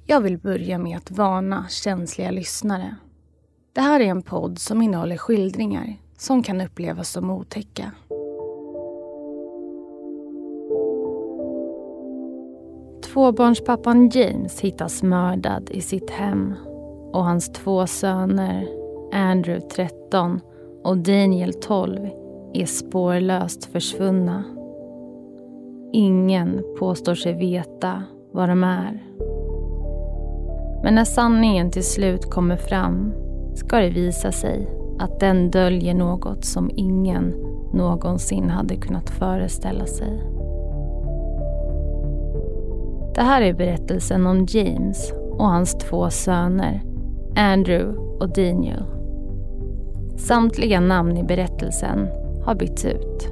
Jag vill börja med att varna känsliga lyssnare. Det här är en podd som innehåller skildringar som kan upplevas som otäcka. Tvåbarnspappan James hittas mördad i sitt hem och hans 2 söner, Andrew 13 och Daniel 12, är spårlöst försvunna. Ingen påstår sig veta vad de är. Men när sanningen till slut kommer fram ska det visa sig att den döljer något som ingen någonsin hade kunnat föreställa sig. Det här är berättelsen om James och hans 2 söner, Andrew och Daniel. Samtliga namn i berättelsen har bytts ut.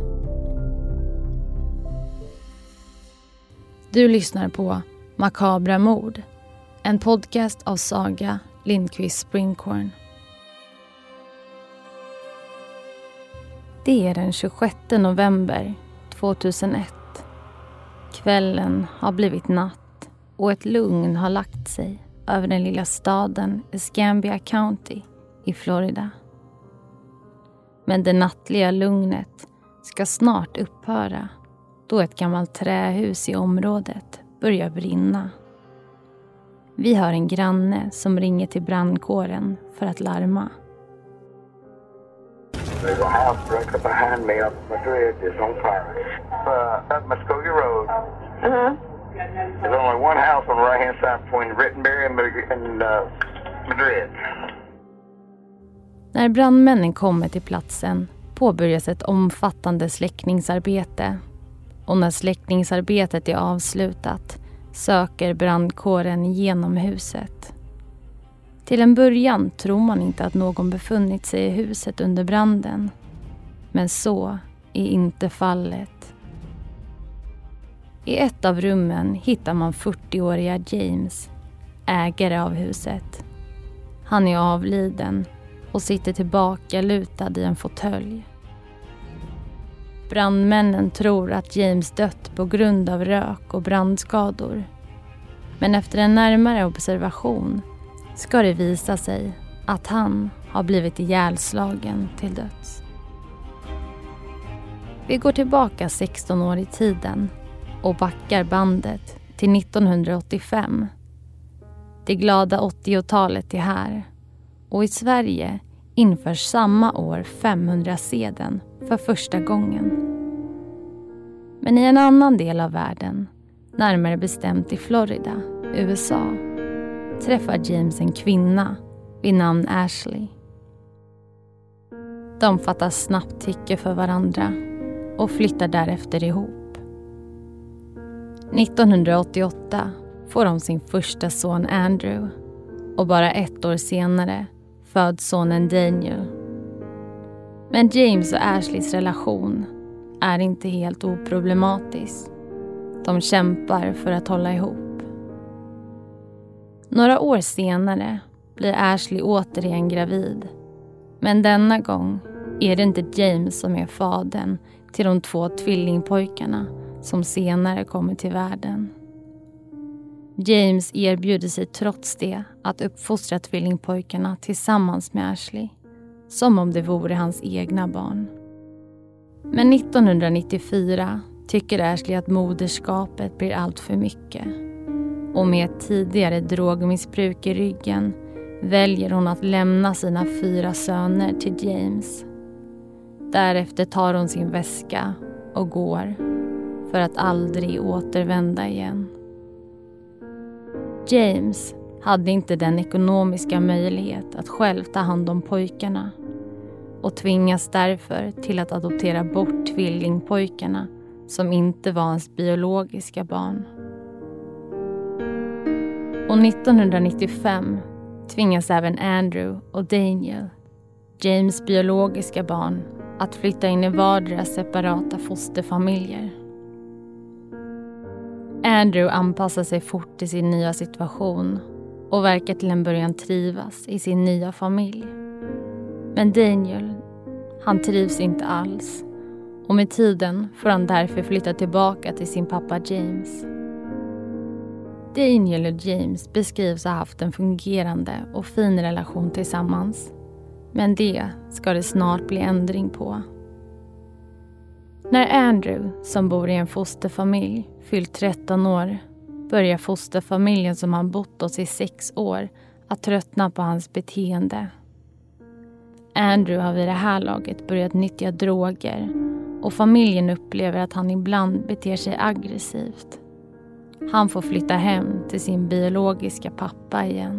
Du lyssnar på Makabra mord, en podcast av Saga Lindqvist Springhorn. Det är den 26 november 2001. Kvällen har blivit natt och ett lugn har lagt sig över den lilla staden Escambia County i Florida. Men det nattliga lugnet ska snart upphöra då ett gammalt trähus i området börjar brinna. Vi hör en granne som ringer till brandkåren för att larma. There's a house directly behind me up Madrid is on fire. Up Muskogee Road. There's only one house on the right hand side between Rittenberry and Madrid. När brandmännen kommer till platsen påbörjas ett omfattande släckningsarbete. Och när släckningsarbetet är avslutat söker brandkåren genom huset. Till en början tror man inte att någon befunnit sig i huset under branden. Men så är inte fallet. I ett av rummen hittar man 40-åriga James, ägare av huset. Han är avliden och sitter tillbaka lutad i en fåtölj. Brandmännen tror att James dött på grund av rök och brandskador. Men efter en närmare observation ska det visa sig att han har blivit ihjälslagen till döds. Vi går tillbaka 16 år i tiden och backar bandet till 1985. Det glada 80-talet är här och i Sverige införs samma år 500-sedeln för första gången. Men i en annan del av världen, närmare bestämt i Florida, USA, träffar James en kvinna vid namn Ashley. De fattar snabbt tycke för varandra och flyttar därefter ihop. 1988 får de sin första son Andrew och bara 1 år senare föds sonen Daniel. Men James och Ashleys relation är inte helt oproblematisk. De kämpar för att hålla ihop. Några år senare blir Ashley återigen gravid. Men denna gång är det inte James som är fadern till de 2 tvillingpojkarna som senare kommer till världen. James erbjuder sig trots det att uppfostra tvillingpojkarna tillsammans med Ashley, som om det vore hans egna barn. Men 1994 tycker Ashley att moderskapet blir allt för mycket. Och med ett tidigare drogmissbruk i ryggen väljer hon att lämna sina 4 söner till James. Därefter tar hon sin väska och går för att aldrig återvända igen. James hade inte den ekonomiska möjlighet att själv ta hand om pojkarna och tvingas därför till att adoptera bort tvillingpojkarna som inte var hans biologiska barn. Och 1995 tvingas även Andrew och Daniel, James biologiska barn, att flytta in i vardera separata fosterfamiljer. Andrew anpassar sig fort till sin nya situation och verkar till en början trivas i sin nya familj. Men Daniel, han trivs inte alls och med tiden får han därför flytta tillbaka till sin pappa James. Daniel och James beskrivs ha haft en fungerande och fin relation tillsammans. Men det ska det snart bli ändring på. När Andrew, som bor i en fosterfamilj, fyllt 13 år, börjar fosterfamiljen som han bott hos i 6 år att tröttna på hans beteende. Andrew har vid det här laget börjat nyttja droger och familjen upplever att han ibland beter sig aggressivt. Han får flytta hem till sin biologiska pappa igen.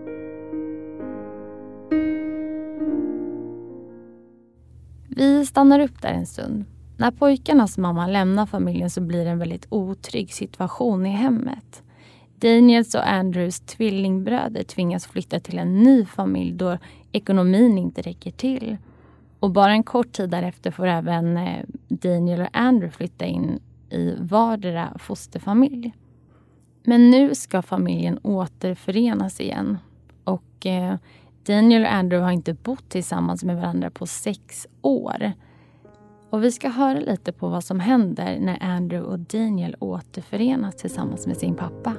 Vi stannar upp där en stund. När pojkarnas mamma lämnar familjen så blir det en väldigt otrygg situation i hemmet. Daniels och Andrews tvillingbröder tvingas flytta till en ny familj då ekonomin inte räcker till. Och bara en kort tid därefter får även Daniel och Andrew flytta in i vardera fosterfamilj. Men nu ska familjen återförenas igen. Och Daniel och Andrew har inte bott tillsammans med varandra på 6 år. Och vi ska höra lite på vad som händer när Andrew och Daniel återförenas tillsammans med sin pappa.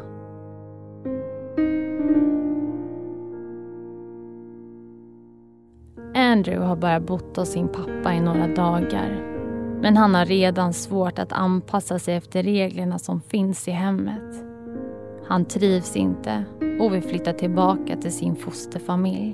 Andrew har bara bott hos sin pappa i några dagar. Men han har redan svårt att anpassa sig efter reglerna som finns i hemmet. Han trivs inte och vill flytta tillbaka till sin fosterfamilj.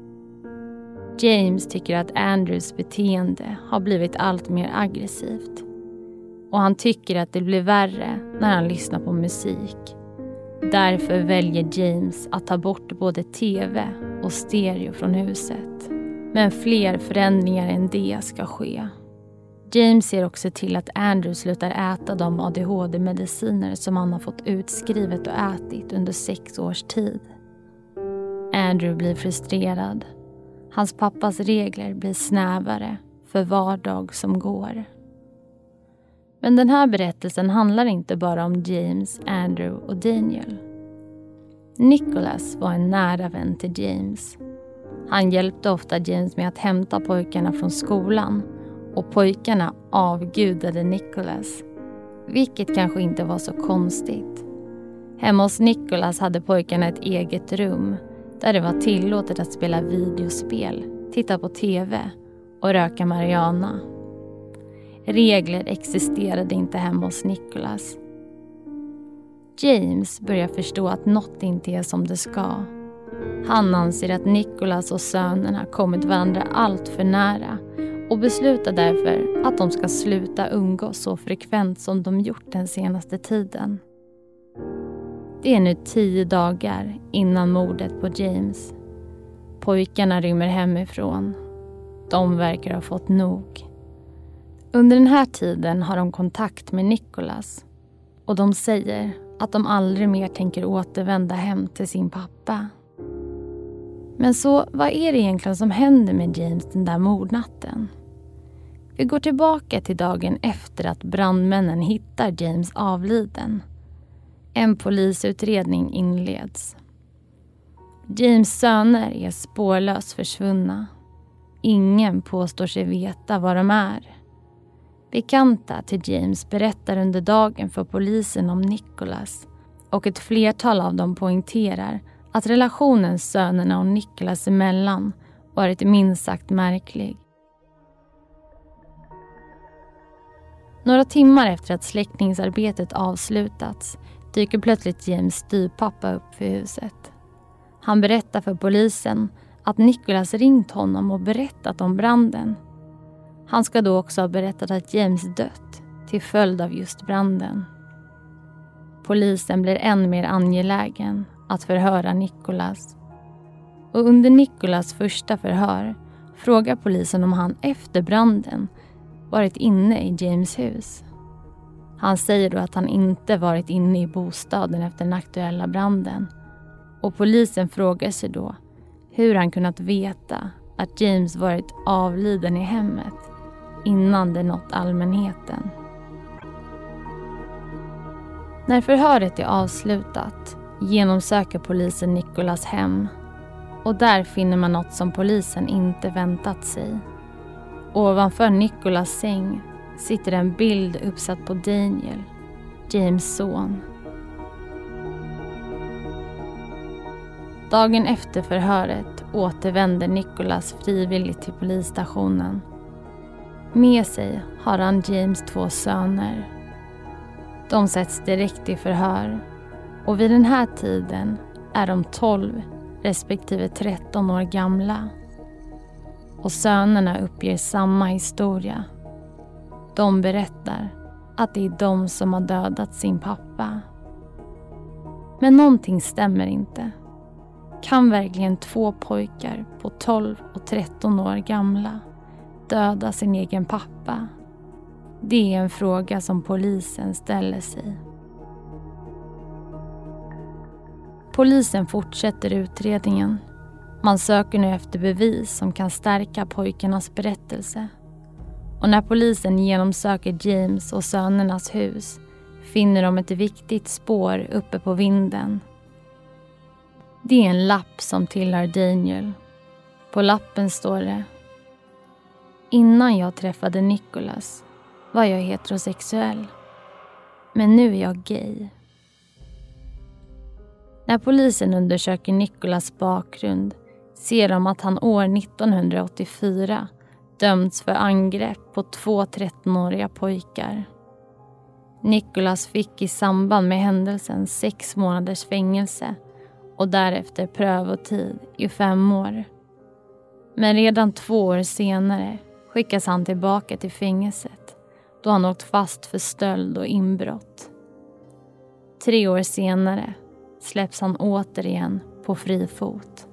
James tycker att Andrews beteende har blivit allt mer aggressivt. Och han tycker att det blir värre när han lyssnar på musik. Därför väljer James att ta bort både tv och stereo från huset. Men fler förändringar än det ska ske. James ser också till att Andrew slutar äta de ADHD-mediciner som han har fått utskrivet och ätit under 6 års tid. Andrew blir frustrerad. Hans pappas regler blir snävare för var dag som går. Men den här berättelsen handlar inte bara om James, Andrew och Daniel. Nicholas var en nära vän till James. Han hjälpte ofta James med att hämta pojkarna från skolan och pojkarna avgudade Nicholas. Vilket kanske inte var så konstigt. Hemma hos Nicholas hade pojkarna ett eget rum där det var tillåtet att spela videospel, titta på tv och röka marijuana. Regler existerade inte hemma hos Nicholas. James börjar förstå att något inte är som det ska. Han anser att Nicholas och sönerna kommit varandra allt för nära och beslutar därför att de ska sluta umgås så frekvent som de gjort den senaste tiden. Det är nu 10 dagar innan mordet på James. Pojkarna rymmer hemifrån. De verkar ha fått nog. Under den här tiden har de kontakt med Nicholas och de säger att de aldrig mer tänker återvända hem till sin pappa. Men så, vad är det egentligen som händer med James den där mordnatten? Vi går tillbaka till dagen efter att brandmännen hittar James avliden. En polisutredning inleds. James söner är spårlöst försvunna. Ingen påstår sig veta var de är. Bekanta till James berättar under dagen för polisen om Nicholas och ett flertal av dem poängterar att relationen sönerna och Nicholas emellan varit minst sagt märklig. Några timmar efter att släckningsarbetet avslutats dyker plötsligt James styvpappa upp för huset. Han berättar för polisen att Nicholas ringt honom och berättat om branden. Han ska då också ha berättat att James dött till följd av just branden. Polisen blir än mer angelägen att förhöra Nicholas. Och under Nicholas första förhör frågar polisen om han efter branden varit inne i James hus. Han säger då att han inte varit inne i bostaden efter den aktuella branden. Och polisen frågar sig då hur han kunnat veta att James varit avliden i hemmet innan det nått allmänheten. När förhöret är avslutat genomsöker polisen Nicholas hem och där finner man något som polisen inte väntat sig. Ovanför Nicholas säng sitter en bild uppsatt på Daniel, James son. Dagen efter förhöret återvänder Nicholas frivilligt till polisstationen. Med sig har han James 2 söner. De sätts direkt i förhör och vid den här tiden är de 12 respektive 13 år gamla. Och sönerna uppger samma historia. De berättar att det är de som har dödat sin pappa. Men någonting stämmer inte. Kan verkligen 2 pojkar på 12 och 13 år gamla döda sin egen pappa? Det är en fråga som polisen ställer sig. Polisen fortsätter utredningen. Man söker nu efter bevis som kan stärka pojkarnas berättelse. Och när polisen genomsöker James och sönernas hus finner de ett viktigt spår uppe på vinden. Det är en lapp som tillhör Daniel. På lappen står det: Innan jag träffade Nicholas var jag heterosexuell. Men nu är jag gay. När polisen undersöker Nicholas bakgrund ser de att han år 1984 dömts för angrepp på 2 13-åriga pojkar. Nicholas fick i samband med händelsen 6 månaders fängelse och därefter prövotid i 5 år. Men redan 2 år senare skickas han tillbaka till fängelset då han åkt fast för stöld och inbrott. 3 år senare släpps han återigen på fri fot.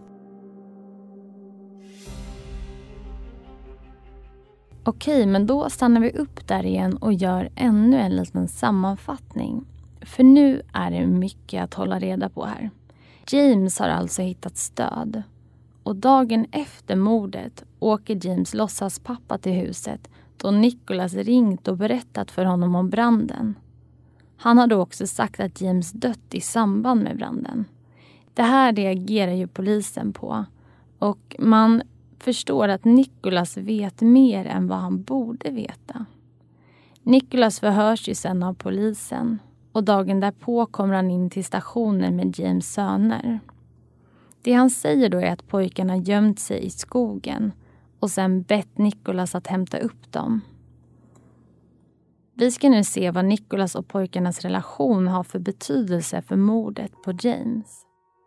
Okej, men då stannar vi upp där igen och gör ännu en liten sammanfattning. För nu är det mycket att hålla reda på här. James har alltså hittat stöd. Och dagen efter mordet åker James låtsaspappa till huset då Nicholas ringt och berättat för honom om branden. Han hade också sagt att James dött i samband med branden. Det här reagerar ju polisen på. Och man förstår att Nicholas vet mer än vad han borde veta. Nicholas förhörs ju sen av polisen. Och dagen därpå kommer han in till stationen med James söner. Det han säger då är att pojkarna gömt sig i skogen och sen bett Nicholas att hämta upp dem. Vi ska nu se vad Nicholas och pojkarnas relation har för betydelse för mordet på James.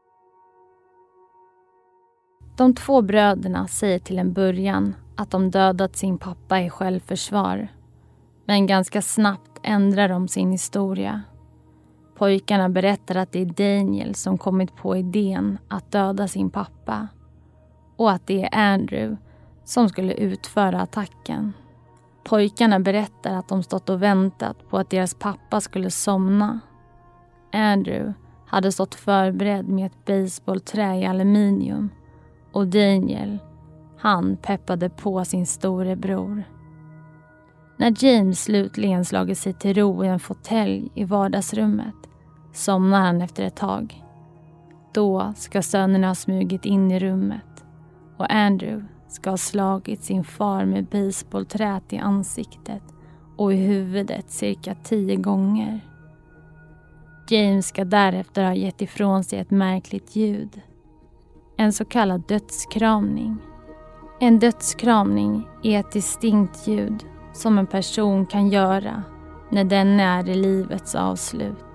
De 2 bröderna säger till en början att de dödat sin pappa i självförsvar. Men ganska snabbt ändrar de sin historia. Pojkarna berättar att det är Daniel som kommit på idén att döda sin pappa. Och att det är Andrew som skulle utföra attacken. Pojkarna berättar att de stått och väntat på att deras pappa skulle somna. Andrew hade stått förberedd med ett baseballträ i aluminium. Och Daniel, han peppade på sin storebror. När James slutligen slagit sig till ro i en fåtölj i vardagsrummet somnar han efter ett tag. Då ska sönerna ha smugit in i rummet och Andrew ska ha slagit sin far med baseballträt i ansiktet och i huvudet cirka 10 gånger. James ska därefter ha gett ifrån sig ett märkligt ljud. En så kallad dödskramning. En dödskramning är ett distinkt ljud som en person kan göra när den är i livets avslut.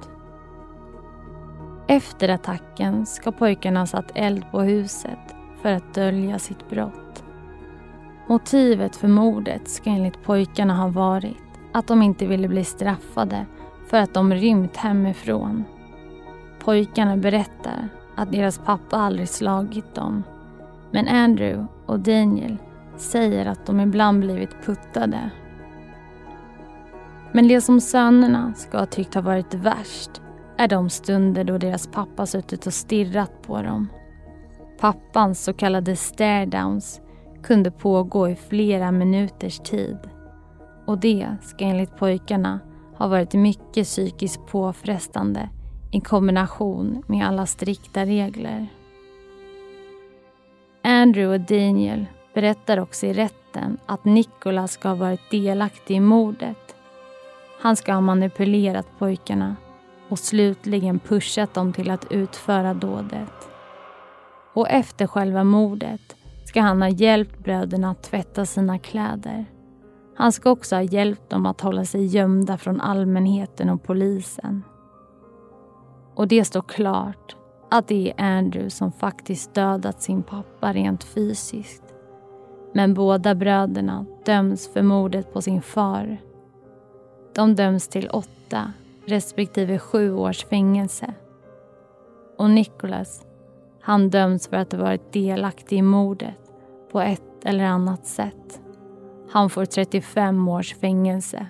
Efter attacken ska pojkarna ha satt eld på huset för att dölja sitt brott. Motivet för mordet ska enligt pojkarna ha varit att de inte ville bli straffade för att de rymt hemifrån. Pojkarna berättar att deras pappa aldrig slagit dem. Men Andrew och Daniel säger att de ibland blivit puttade. Men det som sönerna ska ha tyckt ha varit värst är de stunder då deras pappa suttit och stirrat på dem. Pappans så kallade stare-downs kunde pågå i flera minuters tid. Och det ska enligt pojkarna ha varit mycket psykiskt påfrestande i kombination med alla strikta regler. Andrew och Daniel berättar också i rätten att Nicholas ska ha varit delaktig i mordet. Han ska ha manipulerat pojkarna och slutligen pushat dem till att utföra dådet. Och efter själva mordet ska han ha hjälpt bröderna att tvätta sina kläder. Han ska också ha hjälpt dem att hålla sig gömda från allmänheten och polisen. Och det står klart att det är Andrew som faktiskt dödat sin pappa rent fysiskt. Men båda bröderna döms för mordet på sin far. De döms till 8 respektive 7 års fängelse. Och Nicholas, han döms för att ha varit delaktig i mordet på ett eller annat sätt. Han får 35 års fängelse.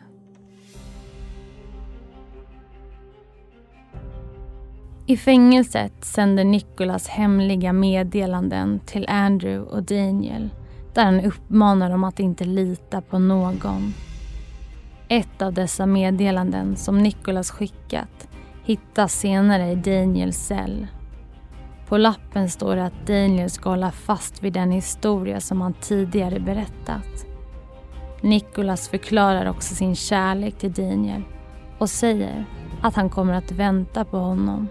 I fängelset sänder Nicholas hemliga meddelanden till Andrew och Daniel där han uppmanar dem att inte lita på någon. Ett av dessa meddelanden som Nicholas skickat hittas senare i Daniels cell. På lappen står det att Daniel ska hålla fast vid den historia som han tidigare berättat. Nicholas förklarar också sin kärlek till Daniel och säger att han kommer att vänta på honom.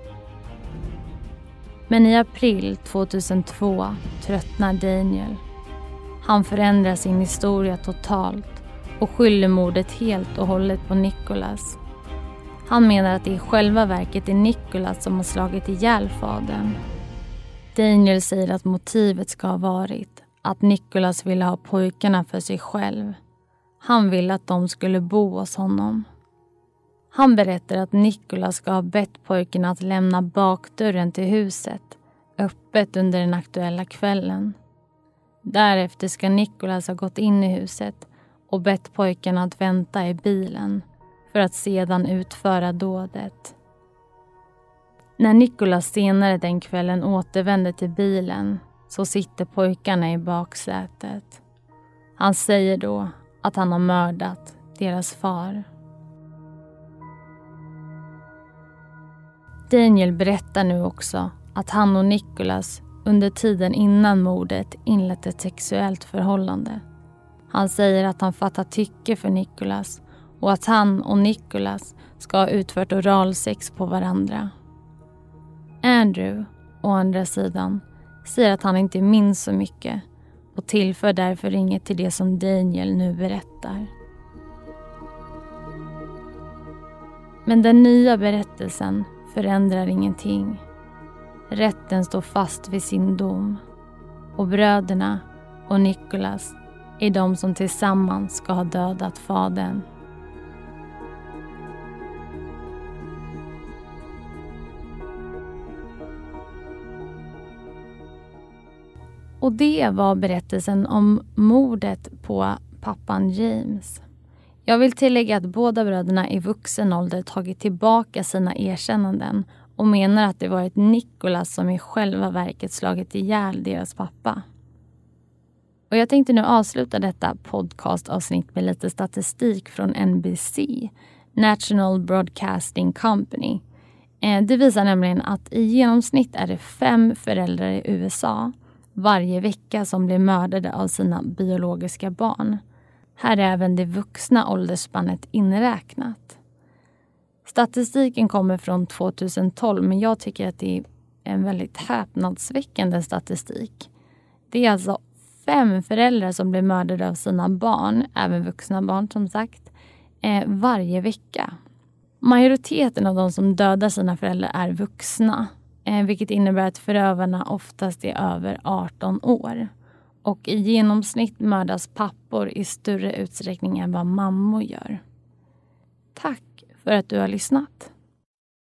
Men i april 2002 tröttnar Daniel. Han förändrar sin historia totalt och skyller mordet helt och hållet på Nicholas. Han menar att det i själva verket är Nicholas som har slagit ihjäl fadern. Daniel säger att motivet ska ha varit att Nicholas ville ha pojkarna för sig själv. Han ville att de skulle bo hos honom. Han berättar att Nicholas ska ha bett pojkarna att lämna bakdörren till huset öppet under den aktuella kvällen. Därefter ska Nicholas ha gått in i huset och bett pojkarna att vänta i bilen för att sedan utföra dådet. När Nicholas senare den kvällen återvänder till bilen så sitter pojkarna i baksätet. Han säger då att han har mördat deras far. Daniel berättar nu också att han och Nicholas under tiden innan mordet inlett ett sexuellt förhållande. Han säger att han fattar tycke för Nicholas och att han och Nicholas ska ha utfört oralsex på varandra. Andrew, å andra sidan, säger att han inte minns så mycket och tillför därför inget till det som Daniel nu berättar. Men den nya berättelsen förändrar ingenting. Rätten står fast vid sin dom och bröderna och Nicholas är de som tillsammans ska ha dödat fadern. Och det var berättelsen om mordet på pappan James. Jag vill tillägga att båda bröderna i vuxen ålder tagit tillbaka sina erkännanden och menar att det varit Nicholas som i själva verket slagit ihjäl deras pappa. Och jag tänkte nu avsluta detta podcastavsnitt med lite statistik från NBC, National Broadcasting Company. Det visar nämligen att i genomsnitt är det 5 föräldrar i USA varje vecka som blir mördade av sina biologiska barn. Här är även det vuxna åldersspannet inräknat. Statistiken kommer från 2012 men jag tycker att det är en väldigt häpnadsväckande statistik. Det är alltså 5 föräldrar som blir mördade av sina barn, även vuxna barn som sagt, varje vecka. Majoriteten av de som dödar sina föräldrar är vuxna, vilket innebär att förövarna oftast är över 18 år. Och i genomsnitt mördas pappor i större utsträckning än vad mammor gör. Tack för att du har lyssnat.